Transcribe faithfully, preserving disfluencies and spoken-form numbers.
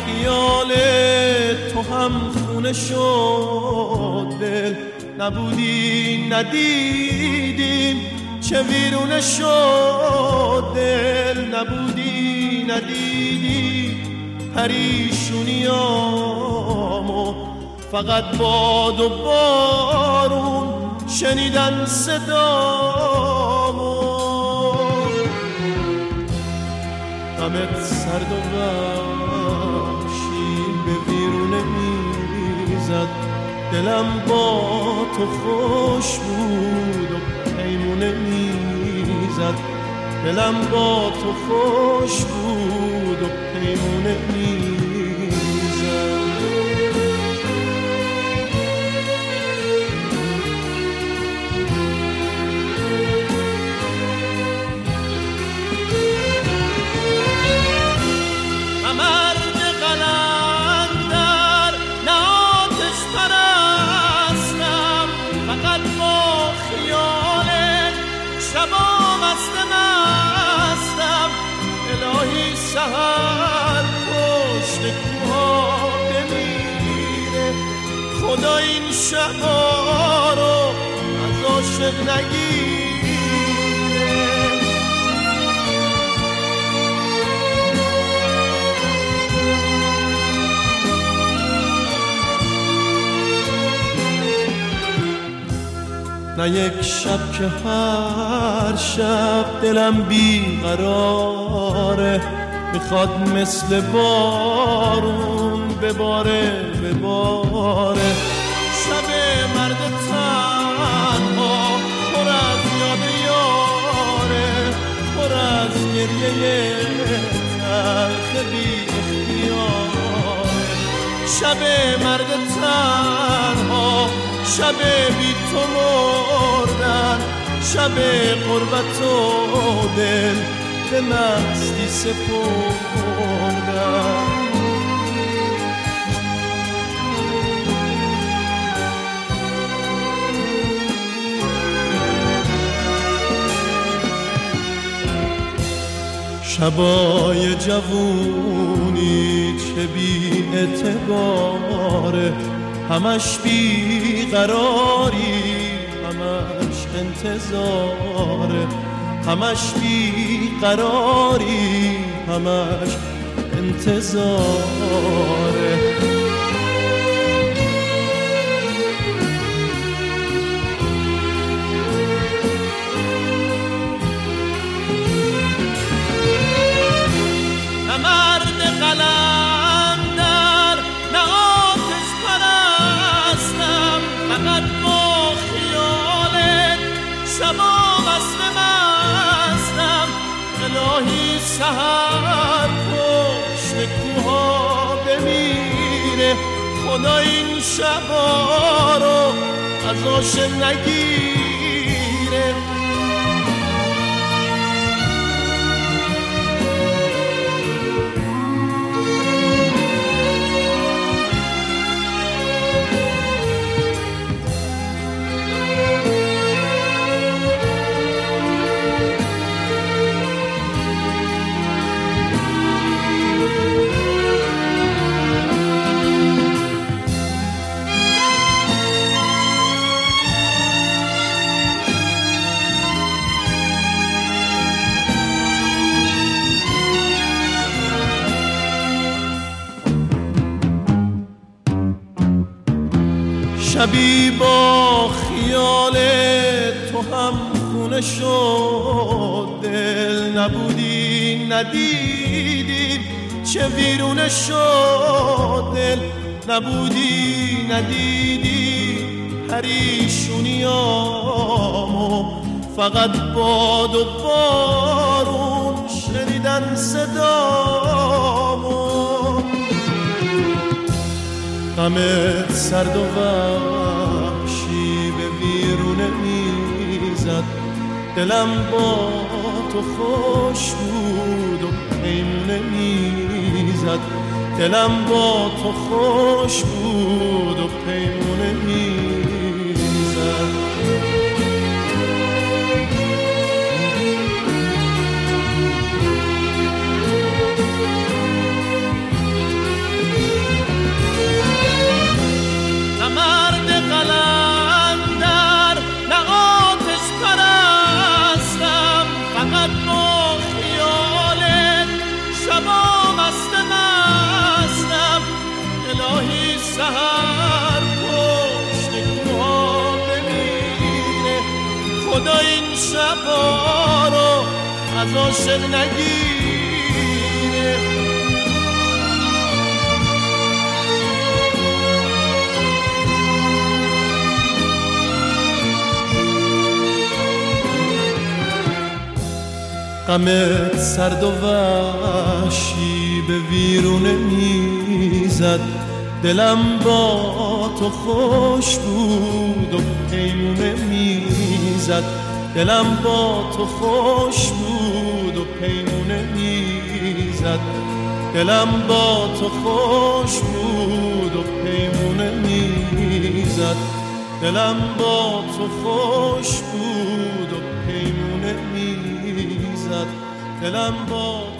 خیال تو هم خونه شد دل، نبودی ندیدیم چه ویرونه شد دل، نبودی ندیدی پریشونیامو، فقط باد و بارون شنیدن صدامو. غمت سرد و وحشی به ویرونه میزد، دلم با تو خوش بود و پیمونه میزد، دلم با تو خوش بود و پیمونه میزد. سهر پشت کوها بمیره، خدا این شبا رو از عاشق نگیره. نه یک شب که هر شب دلم بیقراره، میخواد مثل بارون بباره بباره. شب مرد تنها پر از یاد یاره، پر از گریه تلخ بی اختیاره. شب مرد تنها، شب بی تو مردن، شب قربت و دل به مستی سپردن. شبای جوونی چه بی اعتباره، همش بی قراری، همش انتظاره، همش بی قراری، همش انتظاره. نه مرد قلندر، نه آتش پرستم، فقط با خیالت شبا وصل مستم. الهی سهر پشت کوها بمیره، خدا این شبا رو از عاشق نگیره. شبی با خیال تو هم خونه شد دل، نبودی ندیدی چه ویرونه شد دل، نبودی ندیدی پریشونیامو، فقط باد و بارون شنیدن صدامو. غمت سرد و وحشی به ویرونه میزد، دلم با تو خوش بود و پیمونه میزد، دلم با تو خوش بود و پیمونه میزد. سحر پشت کوها بمیره، خدا این شبا رو از عاشق نگیره. غمت سرد و وحشی به ویرونه میزد، دلم با تو خوش بود و پیمونه میزد. دلم با تو خوش بود و پیمونه میزد. دلم با تو خوش بود و پیمونه میزد. دلم با تو خوش بود و پیمونه میزد. دلم با